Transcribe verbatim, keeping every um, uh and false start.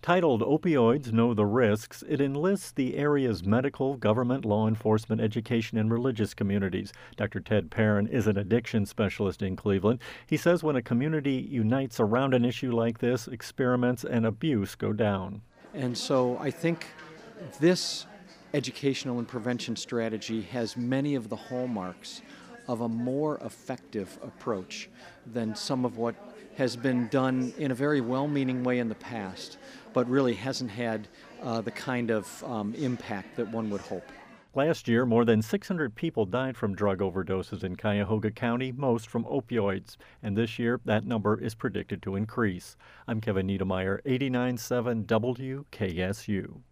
Titled Opioids Know the Risks, it enlists the area's medical, government, law enforcement, education, and religious communities. Doctor Ted Perrin is an addiction specialist in Cleveland. He says when a community unites around an issue like this, experiments and abuse go down. And so I think this educational and prevention strategy has many of the hallmarks of a more effective approach than some of what has been done in a very well-meaning way in the past, but really hasn't had uh, the kind of um, impact that one would hope. Last year, more than six hundred people died from drug overdoses in Cuyahoga County, most from opioids. And this year, that number is predicted to increase. I'm Kevin Niedermeyer, eighty-nine point seven W K S U.